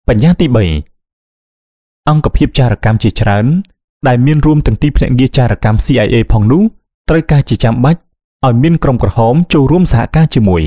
បញ្ញត្តិទី3អង្គភាពចារកម្មជាច្រើនដែលមានរួមទាំងទីភ្នាក់ងារចារកម្ម CIA ផងនោះត្រូវការជាចាំបាច់ឲ្យមានក្រុមក្រហមចូលរួមសហការជាមួយ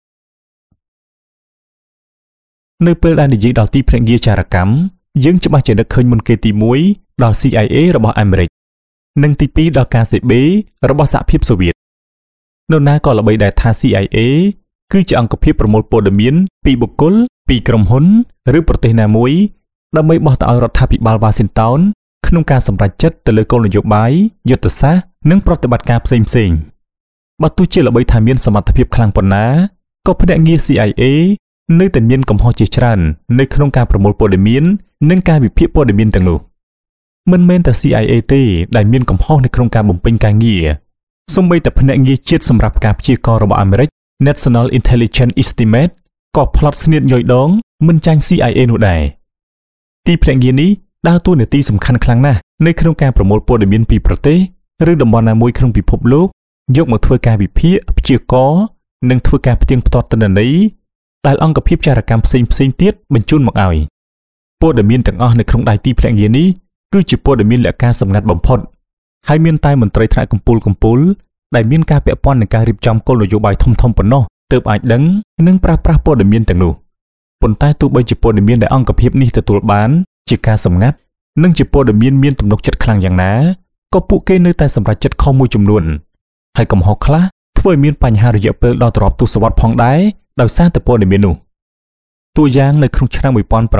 នៅពេលដែលនិយាយដល់ទីភ្នាក់ងារចារកម្មយើងច្បាស់ជានឹកឃើញមុនគេទី1ដល់ CIA របស់អាមេរិកនិងទី2ដល់ KGB របស់សហភាពសូវៀតនៅណាក៏ល្បីដែរថា CIA គឺជាអង្គភាពប្រមូលព័ត៌មានពីបុគ្គលពីក្រុមហ៊ុនឬប្រទេសណាមួយដើម្បីបោះទៅឲ្យរដ្ឋាភិបាលវ៉ាស៊ីនតោនក្នុងការសម្រេចចិត្តទៅលើគោលនយោបាយយុទ្ធសាស្ត្រនិងប្រតិបត្តិការផ្សេងៗបើទោះជាល្បីថាមានសមត្ថភាពខ្លាំងប៉ុណ្ណាក៏ភ្នាក់ងារ CIA នៅតែមានកំហុសជាច្រើននៅក្នុងការប្រមូលព័ត៌មាននិងការវិភាគព័ត៌មានទាំងនោះមិនមែនតែ CIA ទេដែលមានកំហុសនៅក្នុងការបំពេញការងារសូម្បីតែភ្នាក់ងារជាតិសម្រាប់ការព្យាករណ៍របស់អាមេរិក National Intelligence Estimate ក៏ផ្លត់ស្នៀតញយដងមិនចាញ់ CIA នោះដែរទីភ្នាក់ងារនេះដើរតួនាទីសំខាន់ខ្លាំងណាស់នៅក្នុងការប្រមូលព័ត៌មានពីប្រទេសឬតំបន់ណាមួយក្នុងពិភពលោកយកមកធ្វើការវិភាគព្យាករណ៍និងធ្វើការផ្ទៀងផ្ទាត់ទិន្នន័យដែលអង្គភាពចារកម្មផ្សេងៗទៀតបញ្ជូនមកឲ្យព័ត៌មានទាំងអស់នៅក្នុងដៃទីភ្នាក់ងារនេះគឺជាព័ត៌មានលក្ខការសម្ងាត់បំផុតហើយមានតែមន្ត្រីថ្នាក់កម្ពុជាដែលមានការពាក់ព័ន្ធនឹងការរៀបចំគោលនយោបាយធំៗប៉ុណ្ណោះទើបអាចដឹងនិងប្រើប្រាស់ព័ត៌មានទាំងនោះប៉ុន្តែទោះបីជាព័ត៌មានដែលអង្គភាពនេះទទួលបានជាការសម្ងាត់និងជាព័ត៌មានទំនុកចិត្តខ្លាំងយ៉ាងណាក៏ពួកគេនៅតែសម្រេចចិត្តខុសមួយចំនួនហើយកំហុសខ្លះធ្វើឲ្យមានបញ្ហារយៈពេលដល់រាប់ទសវត្សរ៍ផងដែរដោយសារតែព័ត៌មាននោះតួយ៉ាងនៅក្នុងឆ្នាំ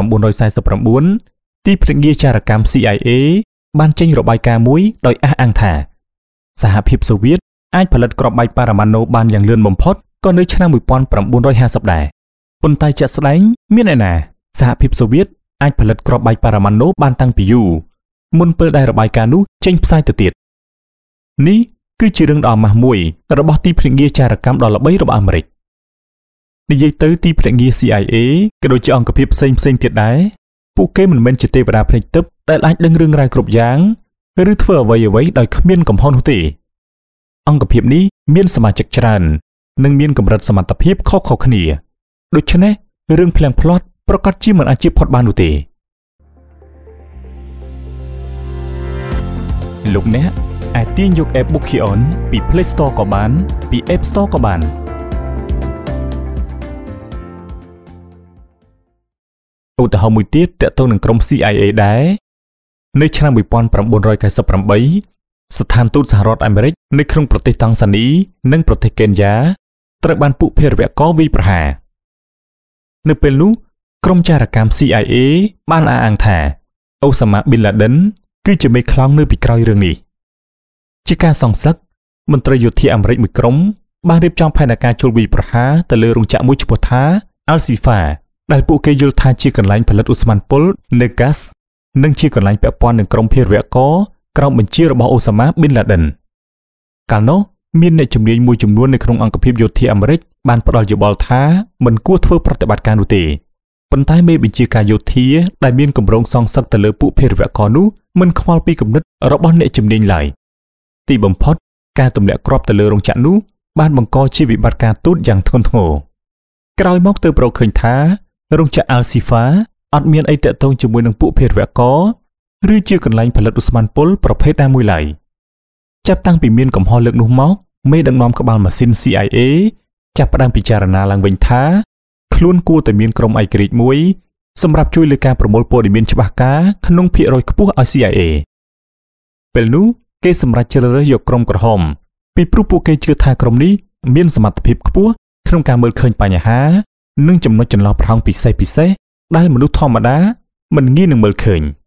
1949ទីភ្នាក់ងារចារកម្ម CIA បានចេញរបាយការណ៍មួយដោយអះអាងថាសហភាពសូវៀតអាចផលិតគ្រាប់បែកប៉ារ៉ាម៉ាណូបានយ៉ាងលឿនបំផុតក៏នៅឆ្នាំ1950ដែរប៉ុន្តែជាក់ស្ដែងមានឯណាសហភាពសូវៀតអាចផលិតគ្រាប់បែកប៉ារ៉ាម៉ាណូបានតាំងពីយូរមុនពេលដែលរបាយការណ៍នោះចេញផ្សាយទៅទៀតនេះគឺជារឿងដ៏អាម៉ាស់មួយរបស់ទីភ្នាក់ងារចារកម្មដ៏ល្បីរបស់អាមេរិកនិយាយទៅទីភ្នាក់ងារ CIA ក៏ដូចជាអង្គភាពផ្សេងទៀតដែរពួកគេមិនមែនជាទេវតាភ្នែកទិព្វដែលអាចដឹងរឿងរ៉ាវគ្រប់យ៉ាងឬធ្វើអ្វីដោយគ្មានកំហុសនោះទេអង្គភាពនេះមានសមាជិកច្រើននិងមានកម្រិតសមត្ថភាពខុសៗគ្នាដូច្នេះរឿងផ្លាំងផ្្លាត់ប្រកាសជាមិនអាចជៀសផុតបាននោះទេលោកអ្នកអាចទាញយក App Bookion ពី Play Store ក៏បានពី App Store ក៏បានឧទាហរណ៍មួយទៀតទាក់ទងនឹងក្រុម CIA ដែរនៅឆ្នាំ1998ស្ថានទូតសហរដ្ឋអាមេរិកនៅក្នុងប្រទេសតង់សានីនិងប្រទេសកេនយ៉ាត្រូវបានពួកភេរវករវាយប្រហារនៅពេលនោះក្រុមចារកម្ម CIA បានអះអាងថាអូសាម៉ា ប៊ីន ឡាដិនគឺជាមេខ្លោងនៅពីក្រោយរឿងនេះជាការសង្សឹកមន្ត្រីយោធាអាមេរិកមួយក្រុមបានរៀបចំផែនការចូលវាយប្រហារទៅលើរោងចក្រមួយឈ្មោះថា Al-Shifa ដែលពួកគេយល់ថាជាកន្លែងផលិតឧស្ម័នពុលនៅកាសនិងជាកន្លែងពាក់ព័ន្ធនឹងក្រុមភេរវករក្រោមបញ្ជារបស់អូសាម៉ា ប៊ីន ឡាដិនកាលនោះមានអ្នកជំនាញមួយចំនួននៅក្នុងអង្គភាពយោធាអាមេរិកបានផ្ដល់យោបល់ថាមិនគួរធ្វើប្រតិបត្តិការនោះទេប៉ុន្តែមេបញ្ជាការយោធាដែលមានគម្រោងសងសឹកទៅលើពួកភេរវករនោះមិនខ្វល់ពីគំនិតរបស់អ្នកជំនាញឡើយទីបំផុតការទម្លាក់គ្រាប់ទៅលើរោងចក្រនោះបានបង្កជាវិបត្តិការទូតយ៉ាងធ្ងន់ធ្ងរក្រោយមកទើបរកឃើញថារោងចក្រ Al-Shifa អត់មានអីទាក់ទងជាមួយនឹងពួកភេរវករឬជាកន្លែងផលិតឧស្ម័នពុលប្រភេទណាមួយឡើយចាប់តាំងពីមានកំហុសលើកនោះមកមេដឹកនាំក្បាលម៉ាស៊ីន CIA ចាប់ផ្ដើមពិចារណាឡើងវិញថាខ្លួនគួរតែមានក្រុមឯករាជ្យមួយសម្រាប់ជួយលើការប្រមូលព័ត៌មានច្បាស់ការក្នុងភាគរយខ្ពស់ឲ្យ CIA ពេលនោះគេសម្រេចជ្រើសរើសយកក្រុមក្រហមពីព្រោះពួកគេជឿថាក្រុមនេះមានសមត្ថភាពខ្ពស់ក្នុងការមើលឃើញបញ្ហានិងចំណុចចន្លោះប្រហោងពិសេសដែលមនុស្សធម្មតាមិនងាយនឹងមើលឃើញ